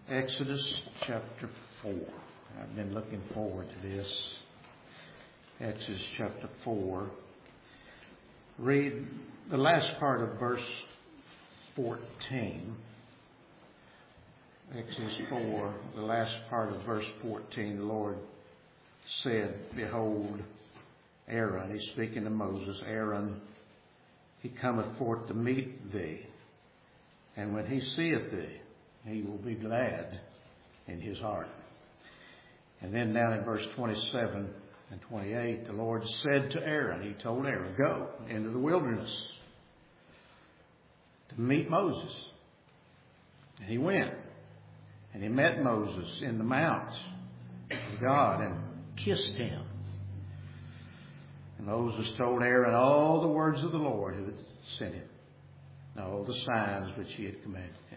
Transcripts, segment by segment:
Exodus chapter 4. I've been looking forward to this. Exodus chapter 4. Read the last part of verse 14. Exodus 4, the last part of verse 14. The Lord said, "Behold, Aaron," he's speaking to Moses, "Aaron, he cometh forth to meet thee. And when he seeth thee, he will be glad in his heart." And then down in verse 27 and 28, the Lord said to Aaron, he told Aaron, "Go into the wilderness to meet Moses." And he went. And he met Moses in the mount of God and kissed him. And Moses told Aaron all the words of the Lord who had sent him, and all the signs which he had commanded him.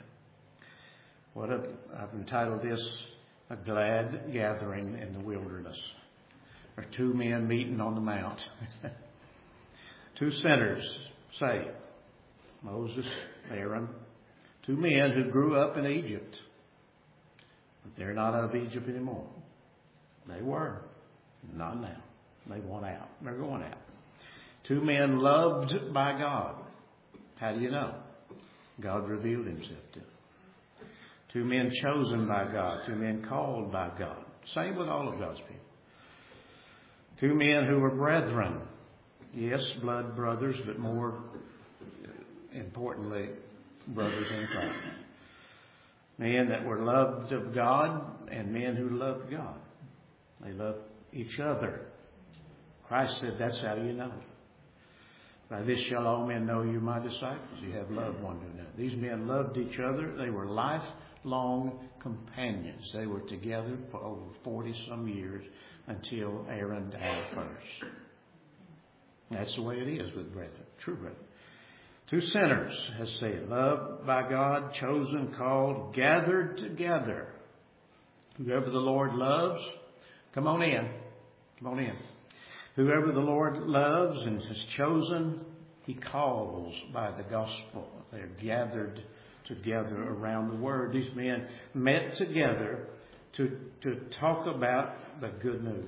I've entitled this, "A Glad Gathering in the Wilderness." There are two men meeting on the mount. Two sinners saved. Moses, Aaron. Two men who grew up in Egypt. But they're not of Egypt anymore. They were. Not now. They want out. They're going out. Two men loved by God. How do you know? God revealed himself to them. Two men chosen by God. Two men called by God. Same with all of God's people. Two men who were brethren. Yes, blood brothers, but more importantly, brothers in Christ. Men that were loved of God and men who loved God. They loved each other. Christ said, "That's how you know. By this shall all men know you my disciples. You have loved one to another." These men loved each other. They were lifelong companions. They were together for over 40-some years until Aaron died first. That's the way it is with brethren, true brethren. Two sinners, as said, loved by God, chosen, called, gathered together. Whoever the Lord loves, come on in. Come on in. Whoever the Lord loves and has chosen, he calls by the gospel. They're gathered together around the word. These men met together to talk about the good news.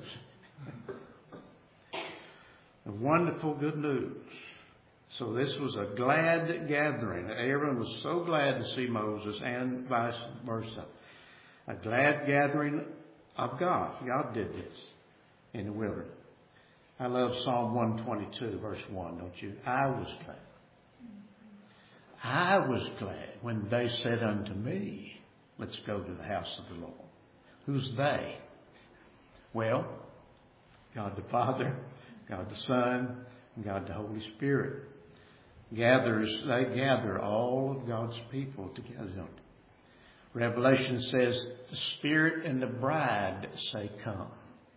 The wonderful good news. So this was a glad gathering. Aaron was so glad to see Moses and vice versa. A glad gathering of God. God did this in the wilderness. I love Psalm 122, verse 1, don't you? I was glad. I was glad when they said unto me, "Let's go to the house of the Lord." Who's they? Well, God the Father, God the Son, and God the Holy Spirit. They gather all of God's people together. Revelation says the Spirit and the bride say, "Come."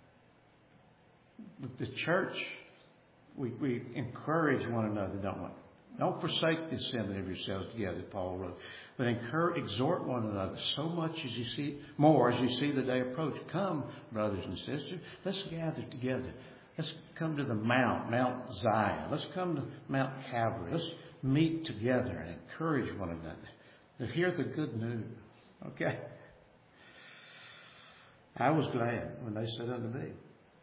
With the church, we encourage one another, don't we? Don't forsake the assembly of yourselves together, Paul wrote. But exhort one another so much as you see the day approach. Come, brothers and sisters, let's gather together. Let's come to the Mount Zion. Let's come to Mount Calvary. Let's meet together and encourage one another to hear the good news. Okay? I was glad when they said unto me.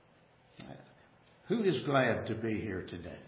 Who is glad to be here today?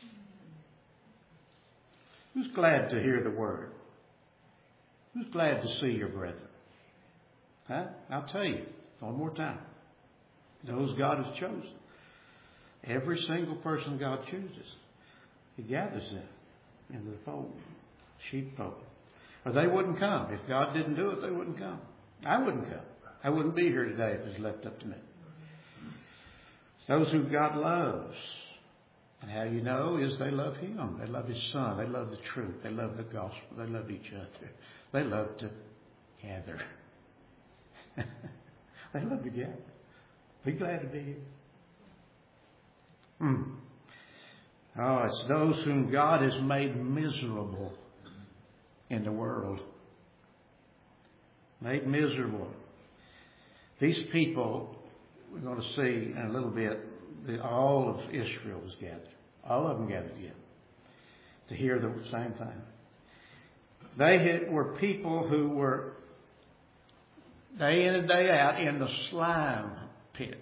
Who's glad to hear the word? Who's glad to see your brethren? Huh? I'll tell you one more time. Those God has chosen. Every single person God chooses, he gathers them into the fold, sheepfold. Or they wouldn't come. If God didn't do it, they wouldn't come. I wouldn't come. I wouldn't be here today if it was left up to me. It's those who God loves. And how you know is they love him. They love his son. They love the truth. They love the gospel. They love each other. They love to gather. They love to gather. Be glad to be here. Oh, it's those whom God has made miserable in the world. Made miserable. These people, we're going to see in a little bit, that all of Israel was gathered. All of them gathered together to hear the same thing. They were people who were day in and day out in the slime pits.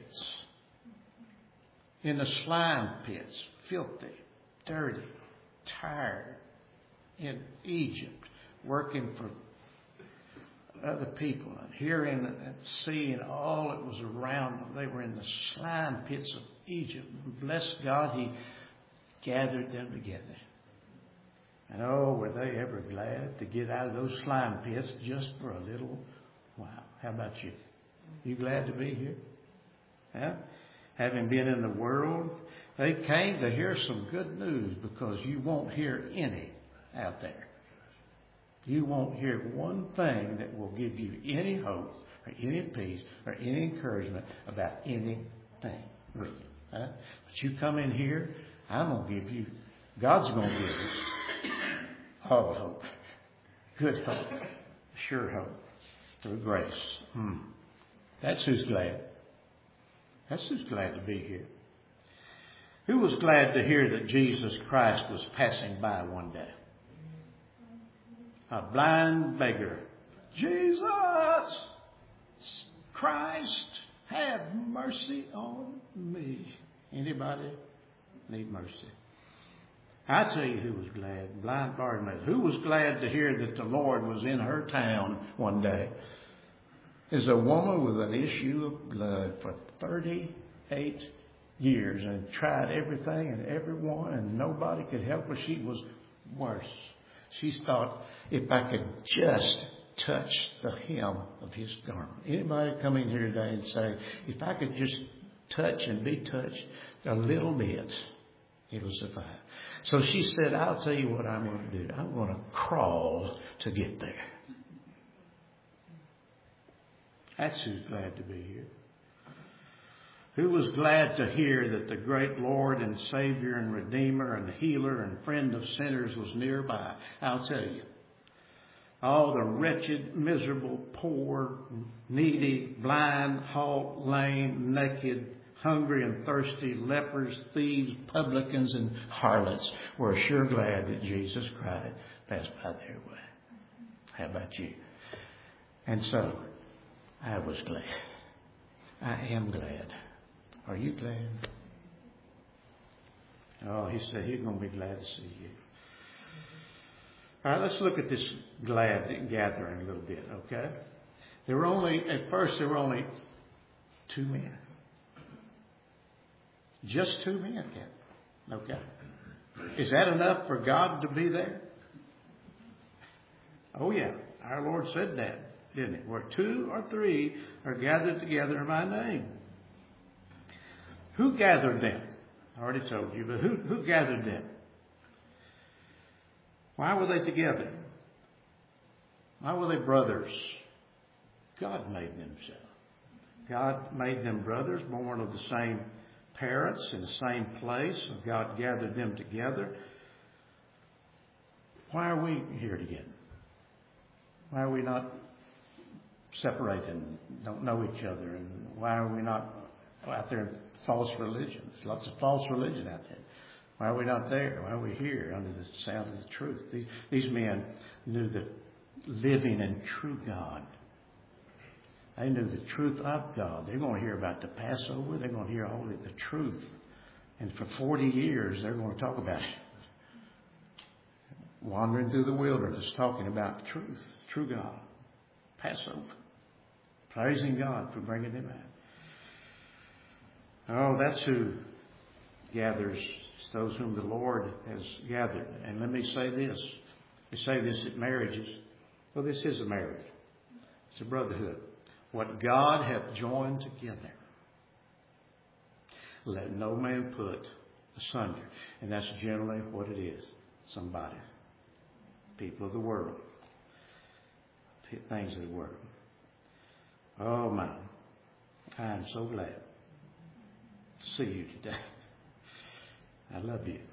In the slime pits, filthy, dirty, tired, in Egypt, working for other people and hearing and seeing all that was around them. They were in the slime pits of Egypt. Bless God, He gathered them together. And oh, were they ever glad to get out of those slime pits just for a little while. How about you? You glad to be here? Yeah? Having been in the world, they came to hear some good news, because you won't hear any out there. You won't hear one thing that will give you any hope or any peace or any encouragement about anything, will you? Huh? But you come in here, I'm going to give you, God's going to give you all hope, good hope, sure hope, through grace. That's who's glad. That's who's glad to be here. Who was glad to hear that Jesus Christ was passing by one day? A blind beggar. Jesus Christ, have mercy on me. Anybody need mercy? I tell you who was glad. Blind Bartimaeus. Who was glad to hear that the Lord was in her town one day? Is a woman with an issue of blood for 38 years and tried everything and everyone, and nobody could help her. She was worse. She thought, if I could just touch the hem of His garment. Anybody come in here today and say, if I could just touch and be touched a little bit, it'll suffice. So she said, I'll tell you what I'm going to do. I'm going to crawl to get there. That's who's glad to be here. Who was glad to hear that the great Lord and Savior and Redeemer and Healer and Friend of sinners was nearby? I'll tell you. All the wretched, miserable, poor, needy, blind, halt, lame, naked, hungry and thirsty, lepers, thieves, publicans, and harlots were sure glad that Jesus Christ passed by their way. How about you? And so, I was glad. I am glad. Are you glad? Oh, he said he's going to be glad to see you. All right, let's look at this glad gathering a little bit, okay? At first there were only 2 men. Just 2 men, okay? Is that enough for God to be there? Oh, yeah. Our Lord said that, didn't He? Where 2 or 3 are gathered together in my name. Who gathered them? I already told you, but who gathered them? Why were they together? Why were they brothers? God made them so. God made them brothers, born of the same parents in the same place. And God gathered them together. Why are we here together? Why are we not separated and don't know each other? And why are we not out there in false religion? There's lots of false religion out there. Why are we not there? Why are we here under the sound of the truth? These men knew the living and true God. They knew the truth of God. They're going to hear about the Passover. They're going to hear all the truth. And for 40 years, they're going to talk about it. Wandering through the wilderness, talking about the truth, true God, Passover. Praising God for bringing them out. Oh, that's who gathers. It's those whom the Lord has gathered. And let me say this. We say this at marriages. Well, this is a marriage. It's a brotherhood. What God hath joined together, let no man put asunder. And that's generally what it is. Somebody. People of the world. Things of the world. Oh, my. I am so glad to see you today. I love you.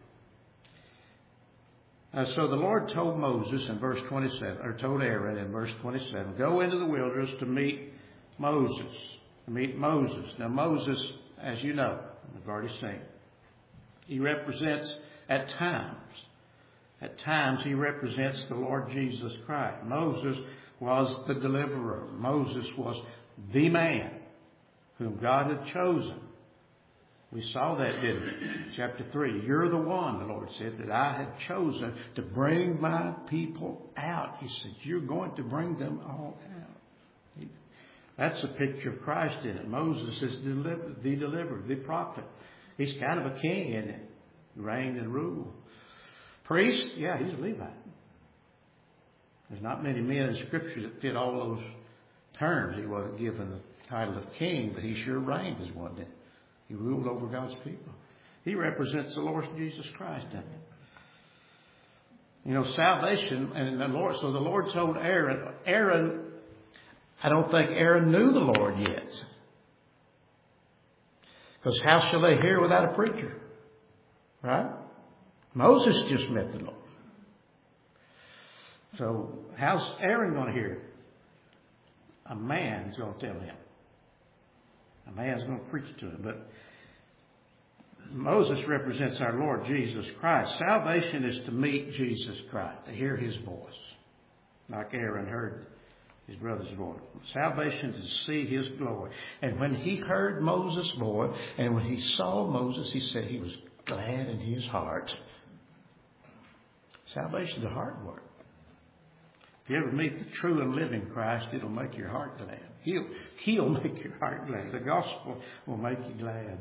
So the Lord told Moses in verse 27, or told Aaron in verse 27, go into the wilderness to meet Moses. Now Moses, as you know, I've already seen, he represents at times he represents the Lord Jesus Christ. Moses was the deliverer. Moses was the man whom God had chosen. We saw that, didn't we? Chapter 3. You're the one, the Lord said, that I had chosen to bring my people out. He said, you're going to bring them all out. That's a picture of Christ in it. Moses is the deliverer, the prophet. He's kind of a king, isn't he? He reigned and ruled. Priest, yeah, he's a Levite. There's not many men in Scripture that fit all those terms. He wasn't given the title of king, but he sure reigned as one did. He ruled over God's people. He represents the Lord Jesus Christ, doesn't he? You know, salvation, and the Lord, so the Lord told Aaron, I don't think Aaron knew the Lord yet. Because how shall they hear without a preacher? Right? Moses just met the Lord. So how's Aaron going to hear? A man's going to tell him. A man's going to preach to him. But Moses represents our Lord Jesus Christ. Salvation is to meet Jesus Christ, to hear his voice, like Aaron heard his brother's voice. Salvation is to see his glory. And when he heard Moses' voice, and when he saw Moses, he said he was glad in his heart. Salvation is a heart work. If you ever meet the true and living Christ, it'll make your heart glad. He'll make your heart glad. The gospel will make you glad.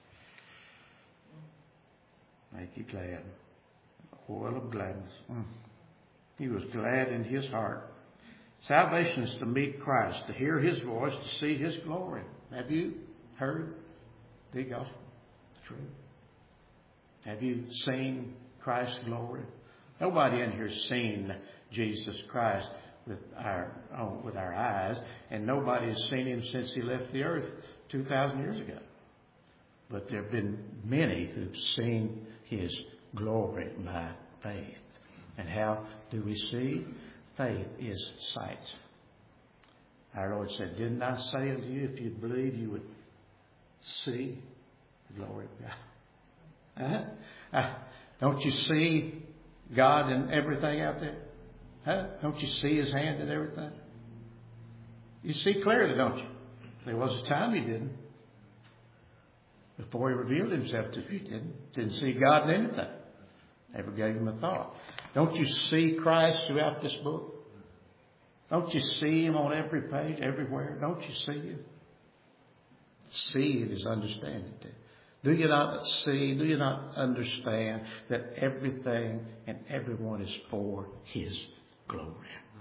Make you glad. Oil of gladness. He was glad in his heart. Salvation is to meet Christ, to hear his voice, to see his glory. Have you heard the gospel? The truth? Have you seen Christ's glory? Nobody in here has seen Jesus Christ with our eyes, and nobody has seen him since he left the earth 2,000 years ago. But there have been many who've seen his glory by faith. And how do we see? Faith is sight. Our Lord said, didn't I say unto you, if you believe, you would see the glory of God? Don't you see God in everything out there? Don't you see his hand in everything? You see clearly, don't you? There was a time you didn't. Before he revealed himself to you, didn't see God in anything. Never gave him a thought. Don't you see Christ throughout this book? Don't you see him on every page, everywhere? Don't you see him? See it is understanding. Do you not see, do you not understand that everything and everyone is for his glory?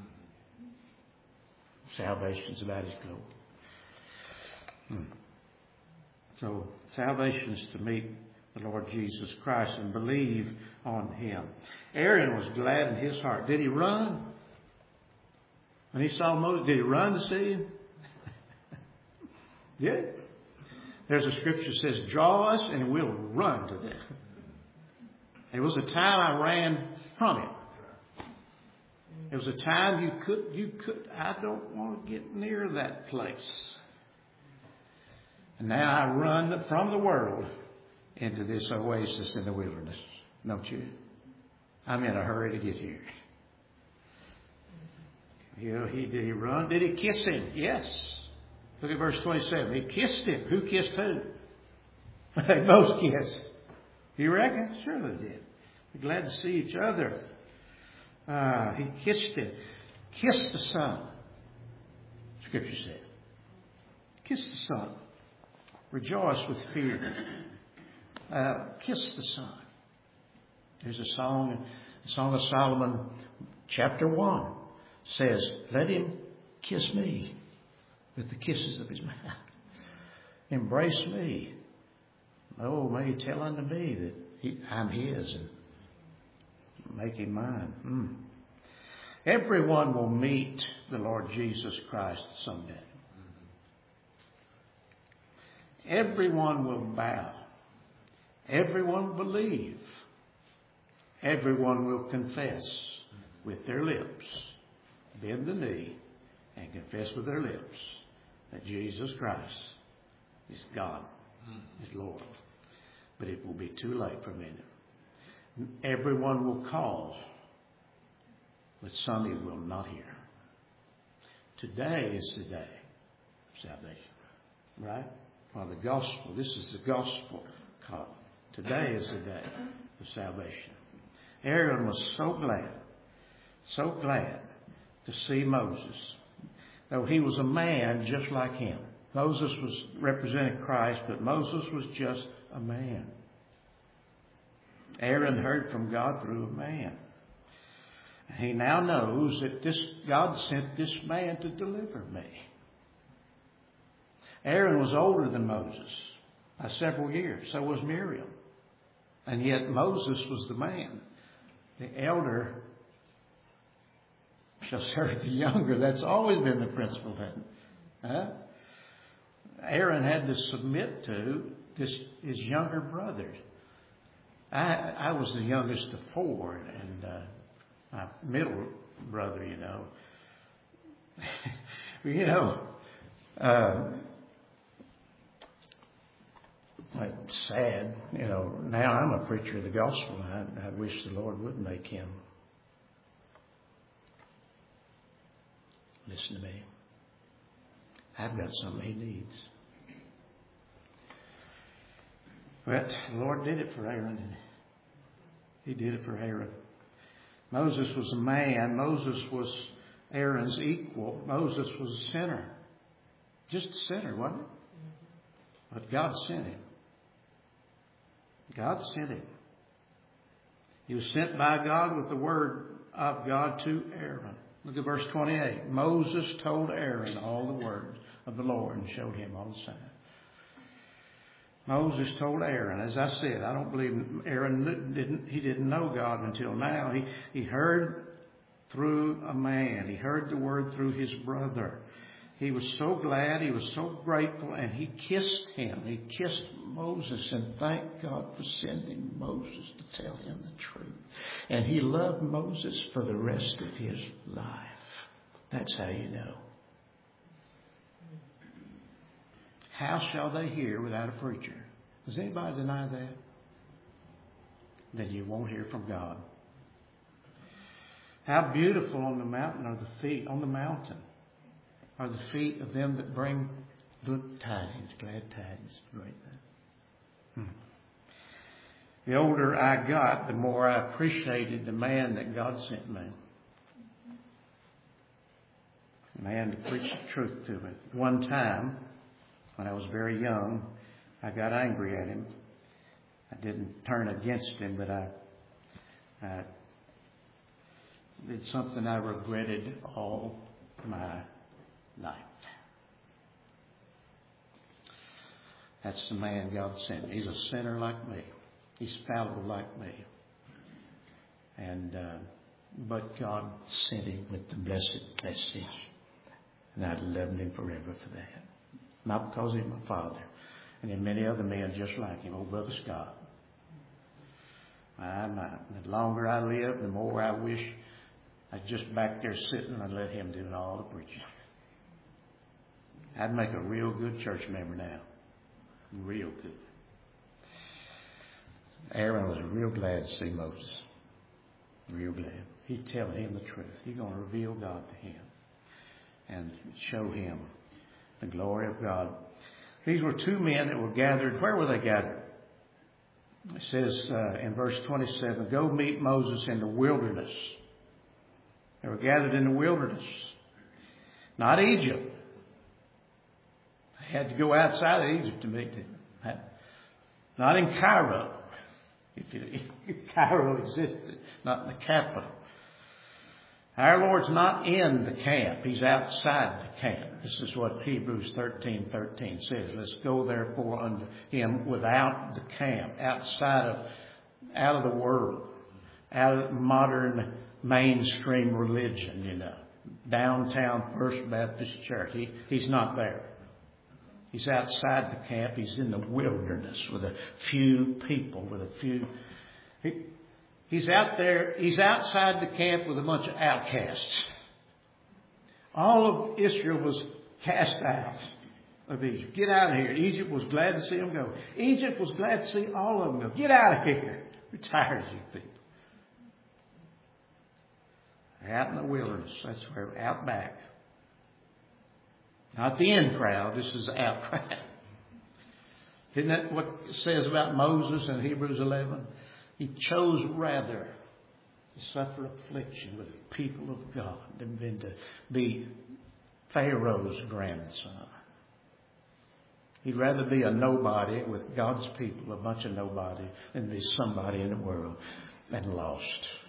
Salvation is about his glory. So salvation is to meet the Lord Jesus Christ and believe on him. Aaron was glad in his heart. Did he run? When he saw Moses, did he run to see him? Yeah. There's a scripture that says, draw us and we'll run to them. There was a time I ran from him. There was a time you could, I don't want to get near that place. And now I run from the world into this oasis in the wilderness. Don't you? I'm in a hurry to get here. You know, did he run? Did he kiss him? Yes. Look at verse 27. He kissed him. Who kissed who? They both kissed. You reckon? Sure they did. They're glad to see each other. He kissed him. Kiss the Son. Scripture said. Kiss the Son. Rejoice with fear. Kiss the Son. There's a song, the Song of Solomon, chapter 1, says, let him kiss me with the kisses of his mouth. Embrace me. Oh, may he tell unto me that I'm his and make him mine. Everyone will meet the Lord Jesus Christ someday. Everyone will bow. Everyone will believe. Everyone will confess with their lips, bend the knee, and confess with their lips that Jesus Christ is God, is Lord. But it will be too late for many. Everyone will call, but some will not hear. Today is the day of salvation. Right? Well, the gospel. This is the gospel call. Today is the day of salvation. Aaron was so glad to see Moses. Though he was a man just like him. Moses was representing Christ, but Moses was just a man. Aaron heard from God through a man. He now knows that God sent this man to deliver me. Aaron was older than Moses by several years. So was Miriam. And yet Moses was the man. The elder shall serve the younger. That's always been the principle, hasn't it? Aaron had to submit to his younger brothers. I was the youngest of four, and my middle brother, like sad, now I'm a preacher of the gospel. I wish the Lord would make him listen to me. I've got something he needs. But the Lord did it for Aaron. He did it for Aaron. Moses was a man. Moses was Aaron's equal. Moses was a sinner. Just a sinner, wasn't it? But God sent him. God sent him. He was sent by God with the word of God to Aaron. Look at verse 28. Moses told Aaron all the words of the Lord and showed him all the signs. Moses told Aaron, as I said, I don't believe Aaron didn't know God until now. He heard through a man. He heard the word through his brother. He was so glad. He was so grateful. And he kissed him. He kissed Moses and thanked God for sending Moses to tell him the truth. And he loved Moses for the rest of his life. That's how you know. How shall they hear without a preacher? Does anybody deny that? Then you won't hear from God. How beautiful on the mountain are the feet on the mountain are the feet of them that bring good tidings, glad tidings. Great. The older I got, the more I appreciated the man that God sent me. The man to preach the truth to me. One time, when I was very young, I got angry at him. I didn't turn against him, but I did something I regretted all my life. That's the man God sent me. He's a sinner like me. He's fallible like me. And but God sent him with the blessed message. And I loved him forever for that. Not because he's my father. And there are many other men just like him. Old Brother Scott. The longer I live, the more I wish I was just back there sitting and let him do all the preaching. I'd make a real good church member now. Real good. Aaron was real glad to see Moses. Real glad. He'd tell him the truth. He's going to reveal God to him and show him the glory of God. These were two men that were gathered. Where were they gathered? It says in verse 27, go meet Moses in the wilderness. They were gathered in the wilderness. Not Egypt. They had to go outside of Egypt to meet them. Not in Cairo. If Cairo existed, not in the capital. Our Lord's not in the camp. He's outside the camp. This is what Hebrews 13:13 says. Let's go therefore unto him without the camp, out of the world, out of modern mainstream religion, Downtown First Baptist Church. He's not there. He's outside the camp. He's in the wilderness with a few people, He's out there. He's outside the camp with a bunch of outcasts. All of Israel was cast out of Egypt. Get out of here. Egypt was glad to see them go. Egypt was glad to see all of them go. Get out of here. We're tired of you people. They're out in the wilderness. That's where, out back. Not the in crowd. This is the out crowd. Isn't that what it says about Moses in Hebrews 11? He chose rather to suffer affliction with the people of God than to be Pharaoh's grandson. He'd rather be a nobody with God's people, a bunch of nobody, than be somebody in the world and lost.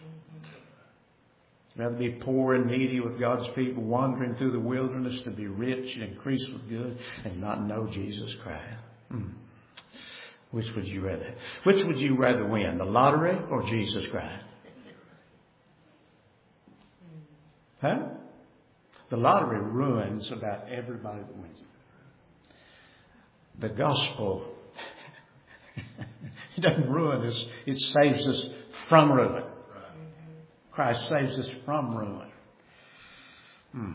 He'd rather be poor and needy with God's people, wandering through the wilderness, to be rich and increase with good and not know Jesus Christ. Which would you rather? Which would you rather win, the lottery or Jesus Christ? Huh? The lottery ruins about everybody that wins it. The gospel, it doesn't ruin us, it saves us from ruin. Christ saves us from ruin.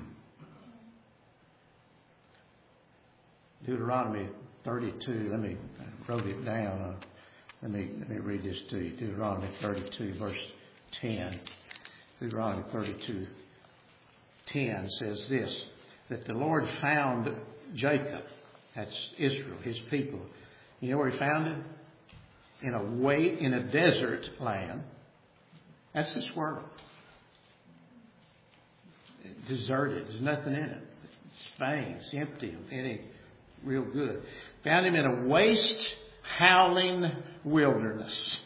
Deuteronomy 32, I wrote it down. Let me read this to you. Deuteronomy 32, verse 10. Deuteronomy 32, 10 says this, that the Lord found Jacob, that's Israel, his people. You know where he found him? In a desert land. That's this world. Deserted. There's nothing in it. It's vain. It's empty. It ain't real good. Found him in a waste, howling wilderness.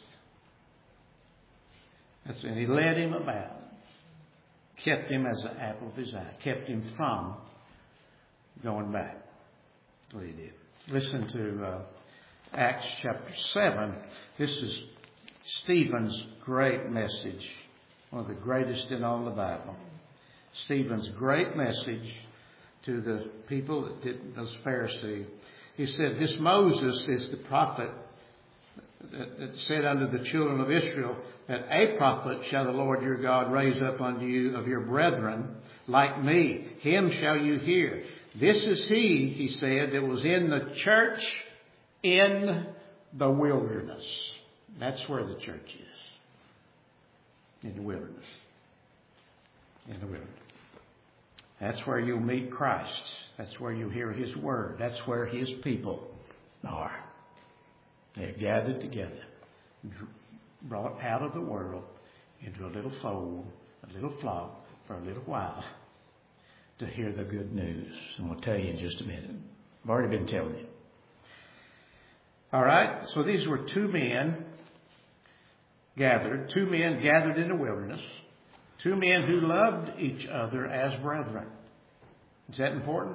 And he led him about. Kept him as the apple of his eye. Kept him from going back. That's what he did. Listen to Acts chapter 7. This is Stephen's great message. One of the greatest in all the Bible. Stephen's great message to the people that did those Pharisees. He said, this Moses is the prophet that said unto the children of Israel, that a prophet shall the Lord your God raise up unto you of your brethren, like me. Him shall you hear. This is he said, that was in the church in the wilderness. That's where the church is. In the wilderness. In the wilderness. That's where you'll meet Christ. That's where you'll hear His word. That's where His people are. They're gathered together, brought out of the world into a little fold, a little flock for a little while to hear the good news. And we'll tell you in just a minute. I've already been telling you. All right, so these were two men gathered in the wilderness, two men who loved each other as brethren. Is that important?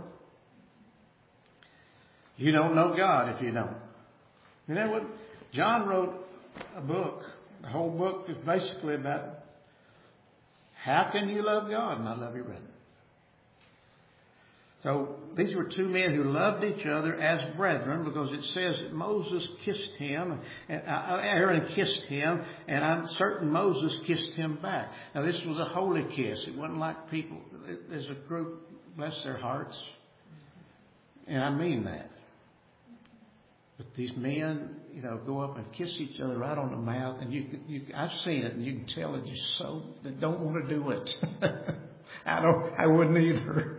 You don't know God if you don't. You know what? John wrote a book. The whole book is basically about how can you love God and not love your brother. So these were two men who loved each other as brethren, because it says that Moses kissed him, and Aaron kissed him, and I'm certain Moses kissed him back. Now this was a holy kiss. It wasn't like people, there's a group, bless their hearts, and I mean that. But these men, go up and kiss each other right on the mouth, and I've seen it, and you can tell that they don't want to do it. I wouldn't either.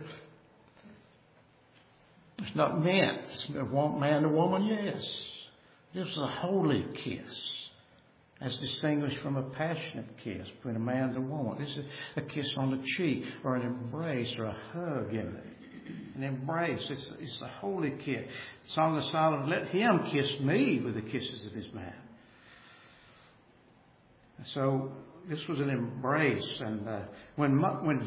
It's not meant. It's man to woman, yes. This is a holy kiss, as distinguished from a passionate kiss between a man and a woman. This is a kiss on the cheek, or an embrace, or a hug, isn't it? An embrace. It's a holy kiss. Song of Solomon, let him kiss me with the kisses of his mouth. So this was an embrace. And when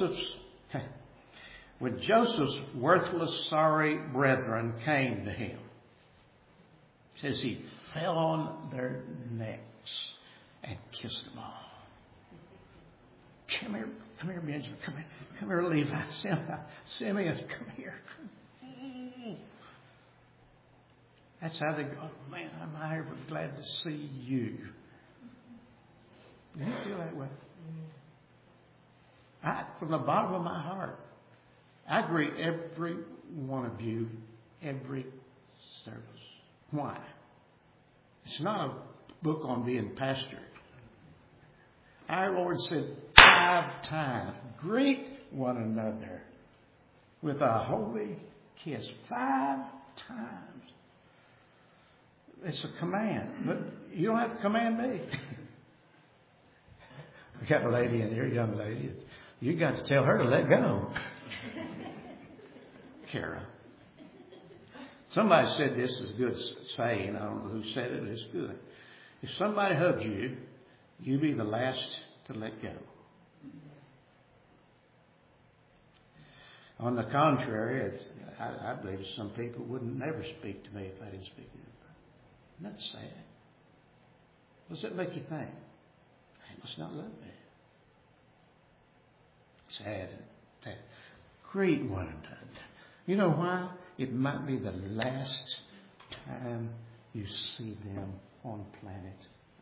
Joseph's worthless, sorry brethren came to him, it says he fell on their necks and kissed them all. Come here, Benjamin. Come here, Levi. Simeon, come here. That's how they go. Oh, man, I'm ever glad to see you. Do you feel that way? From the bottom of my heart, I greet every one of you every service. Why? It's not a book on being pastored. Our Lord said 5 times, greet one another. with a holy kiss 5 times. It's a command, but you don't have to command me. We got a lady in here, a young lady. You got to tell her to let go. Kara. Somebody said this is a good saying. I don't know who said it, but it's good. If somebody hugs you, you be the last to let go. On the contrary, I believe some people wouldn't never speak to me if I didn't speak to them. Isn't that sad? What does that make you think? They must not love me. Sad. Greet one another. You know why? It might be the last time you see them on planet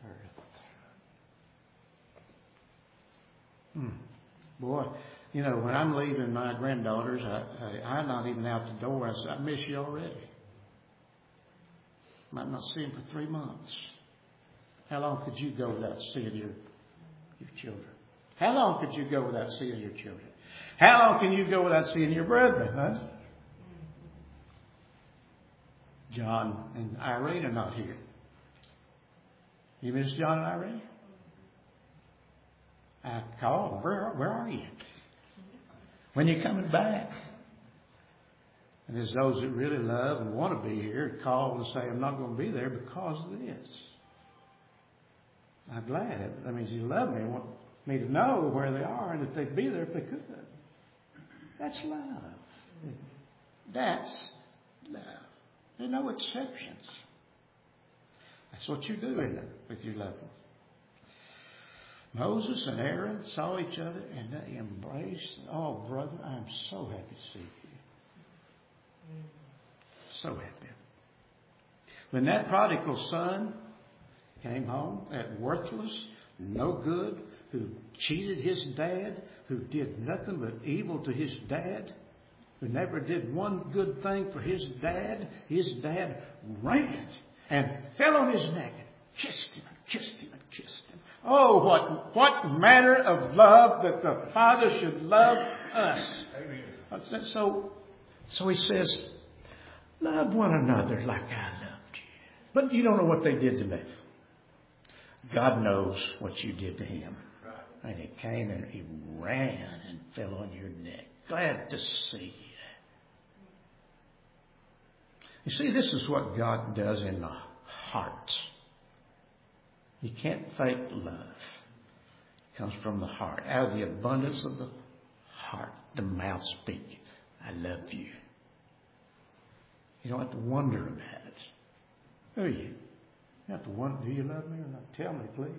Earth. Boy, you know, when I'm leaving my granddaughters, I'm not even out the door. I say, I miss you already. Might not see them for 3 months. How long could you go without seeing your children? How long could you go without seeing your children? How long can you go without seeing your brethren, huh? John and Irene are not here. You miss John and Irene? I called. Where are you? When you coming back? And there's those that really love and want to be here call and say, I'm not going to be there because of this. I'm glad. That means you love me and want me to know where they are and that they'd be there if they could. That's love. That's love. There are no exceptions. That's what you do, isn't it, with your loved ones? Moses and Aaron saw each other and they embraced. Oh, brother, I'm so happy to see you. So happy. When that prodigal son came home, that worthless, no good, who cheated his dad, who did nothing but evil to his dad, who never did one good thing for his dad ran and fell on his neck and kissed him and kissed him and kissed him. Oh, what manner of love that the Father should love us. Amen. So he says, love one another like I loved you. But you don't know what they did to me. God knows what you did to him. And he came and he ran and fell on your neck. Glad to see you. You see, this is what God does in the heart. You can't fake love. It comes from the heart. Out of the abundance of the heart, the mouth speaks. I love you. You don't have to wonder about it. Do you? You have to wonder, do you love me or not? Tell me, please.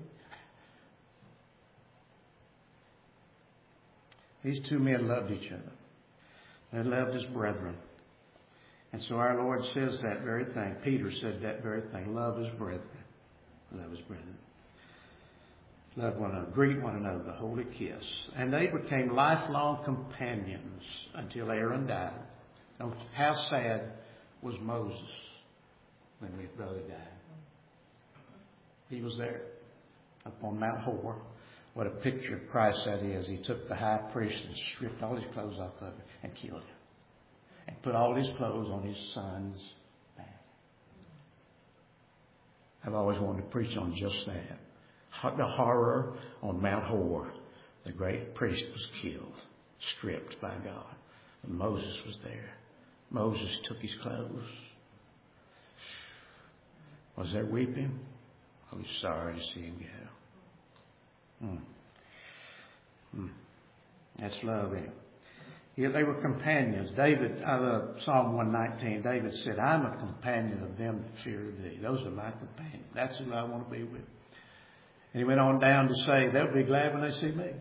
These two men loved each other. They loved his brethren. And so our Lord says that very thing. Peter said that very thing. Love his brethren. Love his brethren. Love one another. Greet one another. The holy kiss. And they became lifelong companions until Aaron died. Now, how sad was Moses when his brother died? He was there up on Mount Hor. What a picture of Christ that is. He took the high priest and stripped all his clothes off of him and killed him. And put all his clothes on his son's back. I've always wanted to preach on just that. The horror on Mount Hor. The great priest was killed, stripped by God. And Moses was there. Moses took his clothes. Was there weeping? I was sorry to see him go. That's love, isn't it? Yeah, they were companions. David, I love Psalm 119. David said, I'm a companion of them that fear thee. Those are my companions. That's who I want to be with. And he went on down to say, they'll be glad when they see me.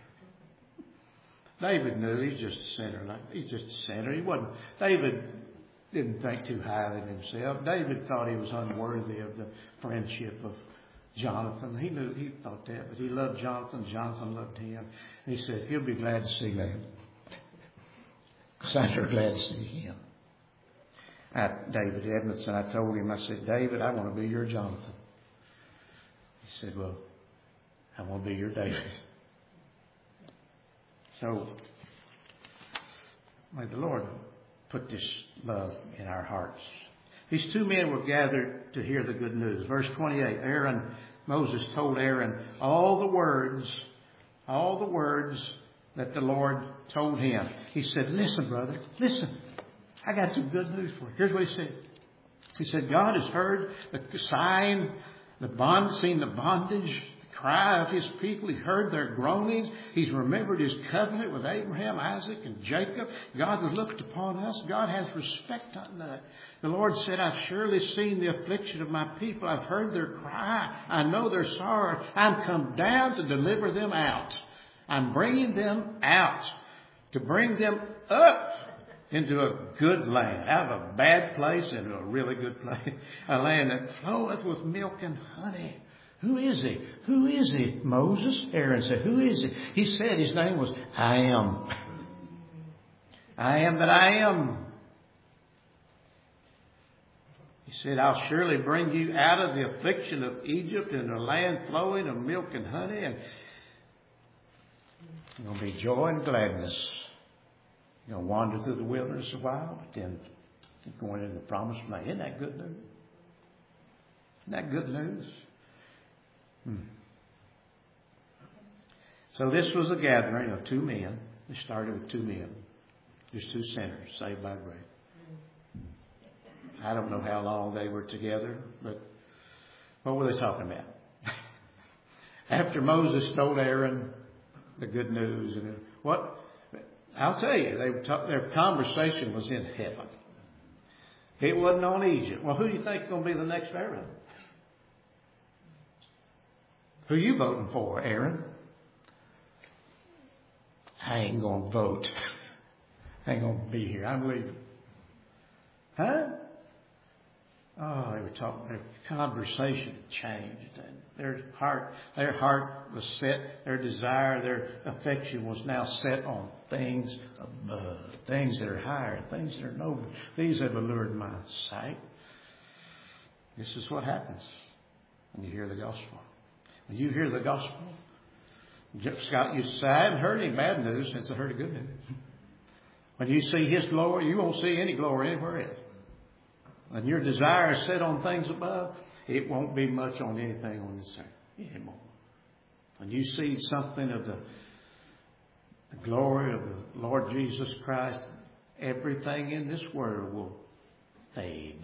David knew he's just a sinner. He's just a sinner. David didn't think too highly of himself. David thought he was unworthy of the friendship of Jonathan. He thought that, but he loved Jonathan. Jonathan loved him. And he said, he'll be glad to see me. Because I'm sure glad to see him. David Edmondson, I told him, I said, David, I want to be your Jonathan. He said, well, I want to be your David. So, May the Lord put this love in our hearts. These two men were gathered to hear the good news. Verse 28, Moses told Aaron all the words that the Lord told him. He said, listen, brother, listen. I got some good news for you. Here's what he said. He said, God has heard the sighing, seen the bondage, the cry of His people. He heard their groanings. He's remembered His covenant with Abraham, Isaac, and Jacob. God has looked upon us. God has respect on that. The Lord said, I've surely seen the affliction of my people. I've heard their cry. I know their sorrow. I'm come down to deliver them out. I'm bringing them out to bring them up into a good land, out of a bad place into a really good place, a land that floweth with milk and honey. Who is He? Who is He? Moses? Aaron said, who is He? He said His name was I Am. I am that I am. He said, I'll surely bring you out of the affliction of Egypt into a land flowing of milk and honey, and it's going to be joy and gladness. You're going to wander through the wilderness a while, but then you're going into the promised land. Isn't that good news? Isn't that good news? So this was a gathering of two men. It started with two men. Just two sinners saved by grace. I don't know how long they were together, but what were they talking about? After Moses told Aaron the good news, and what I'll tell you, their conversation was in heaven. It wasn't on Egypt. Well, who do you think is going to be the next Pharaoh? Who are you voting for, Aaron? I ain't going to vote. I ain't going to be here. I'm leaving. Huh? Oh, they were talking. Their conversation changed, and their heart was set. Their desire, their affection was now set on things above, things that are higher, things that are noble. These have allured my sight. This is what happens when you hear the gospel. When you hear the gospel, Scott used to say, I haven't heard any bad news since I heard the good news. When you see His glory, you won't see any glory anywhere else. When your desire is set on things above, it won't be much on anything on this earth anymore. When you see something of the glory of the Lord Jesus Christ, everything in this world will fade.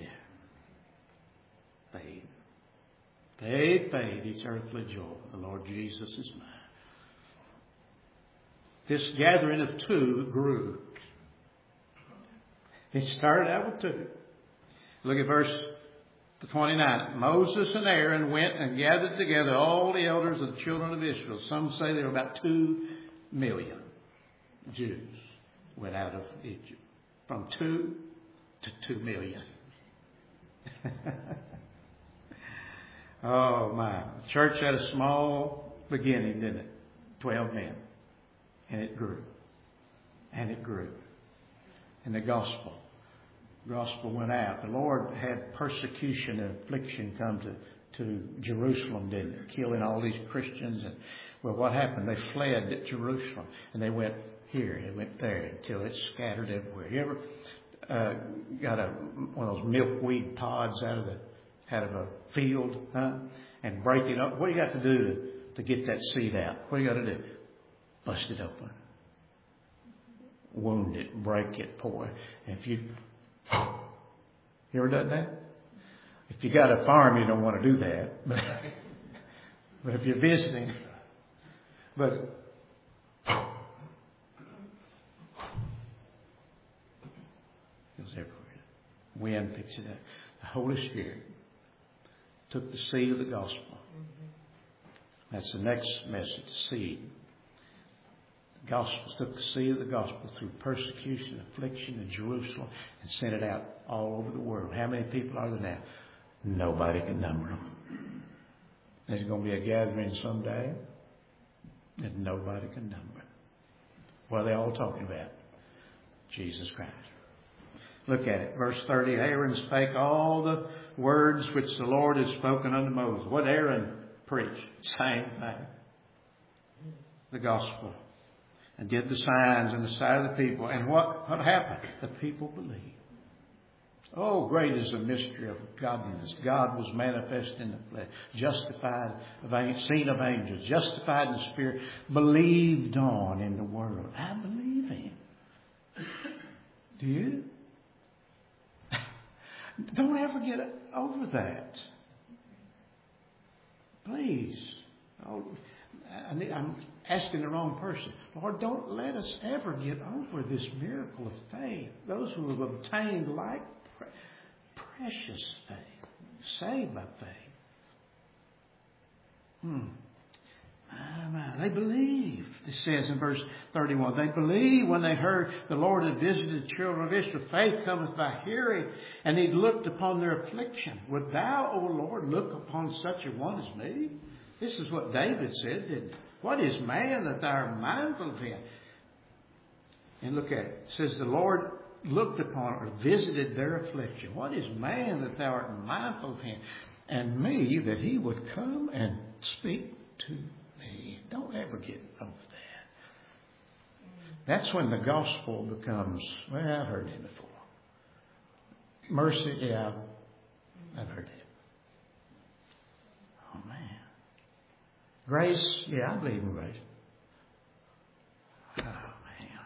Fade. Fade, fade, each earthly joy. The Lord Jesus is mine. This gathering of two grew. It started out with two. Look at verse 29. Moses and Aaron went and gathered together all the elders of the children of Israel. Some say there were about 2 million Jews went out of Egypt. From 2 to 2 million. Oh my. The church had a small beginning, didn't it? 12 men. And it grew. And it grew. And the gospel went out. The Lord had persecution and affliction come to Jerusalem, didn't it? Killing all these Christians. And well, what happened? They fled to Jerusalem. And they went here, they went there, until it scattered everywhere. You ever got one of those milkweed pods out of a field, and break it up? What do you got to do to get that seed out? What do you got to do? Bust it open. Wound it, break it, pour it. And if you ever done that? If you got a farm, you don't want to do that. But if you're visiting, but it goes everywhere. Wind picks it up. The Holy Spirit took the seed of the gospel. That's the next message, seed. The gospel took the seed of the gospel through persecution, affliction in Jerusalem, and sent it out all over the world. How many people are there now? Nobody can number them. There's going to be a gathering someday that nobody can number. What are they all talking about? Jesus Christ. Look at it. Verse 30. Aaron spake all the words which the Lord had spoken unto Moses. What Aaron preached? Same thing. The gospel. and did the signs in the sight of the people. And what happened? The people believed. Oh, great is the mystery of godliness. God was manifest in the flesh, justified, seen of angels, justified in the Spirit, believed on in the world. I believe Him. Do you? Don't ever get over that. Please. Oh, I'm asking the wrong person. Lord, don't let us ever get over this miracle of faith. Those who have obtained like precious faith, saved by faith. They believed. It says in verse 31, they believed when they heard the Lord had visited the children of Israel. Faith cometh by hearing, and He looked upon their affliction. Would Thou, O Lord, look upon such a one as me? This is what David said, didn't he? What is man that Thou art mindful of him? And look at it. It says the Lord looked upon or visited their affliction. What is man that Thou art mindful of him? And me, that He would come and speak to me. Don't ever get over that. That's when the gospel becomes, well, I've heard it before. Mercy, yeah, I've heard it. Oh, man. Grace, yeah, I believe in grace. Oh, man.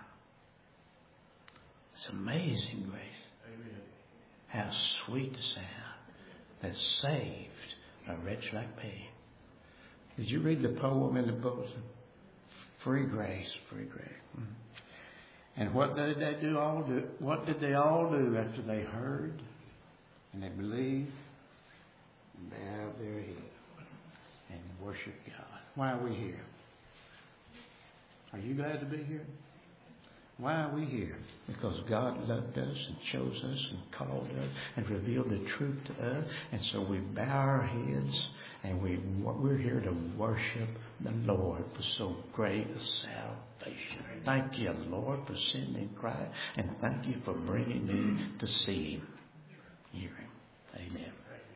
It's amazing grace. Amen. How sweet the sound that saved a wretch like me. Did you read the poem in the book? Free grace, free grace. And what did they do? What did they all do after they heard and they believed and bowed their head and worshiped God? Why are we here? Are you glad to be here? Why are we here? Because God loved us and chose us and called us and revealed the truth to us. And so we bow our heads and we're here to worship the Lord for so great a salvation. Thank you, Lord, for sending Christ. And thank you for bringing me to see Him, hear Him. Amen.